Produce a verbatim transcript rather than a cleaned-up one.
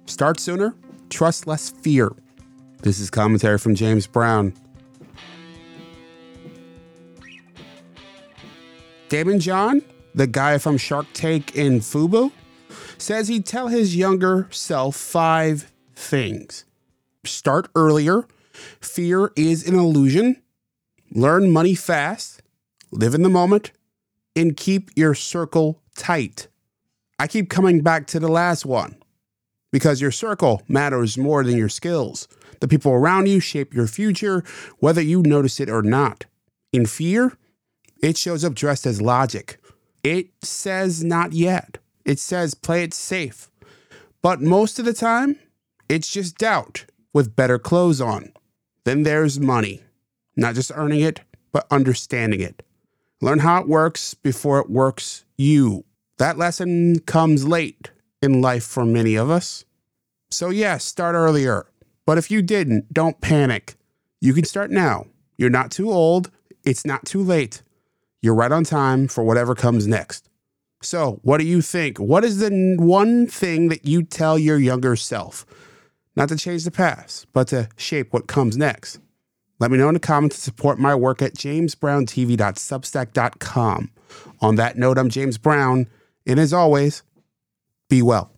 Start sooner, trust less fear. This is commentary from James Brown. Daymond John, the guy from Shark Tank and Fubu, says he'd tell his younger self five things. Start earlier. Fear is an illusion. Learn money fast. Live in the moment. And keep your circle tight. I keep coming back to the last one because your circle matters more than your skills. The people around you shape your future, whether you notice it or not. In fear, it shows up dressed as logic. It says not yet. It says play it safe. But most of the time, it's just doubt with better clothes on. Then there's money. Not just earning it, but understanding it. Learn how it works before it works you. That lesson comes late in life for many of us. So yes, start earlier. But if you didn't, don't panic. You can start now. You're not too old. It's not too late. You're right on time for whatever comes next. So what do you think? What is the one thing that you tell your younger self? Not to change the past, but to shape what comes next. Let me know in the comments to support my work at james brown t v dot substack dot com. On that note, I'm James Brown, and as always, be well.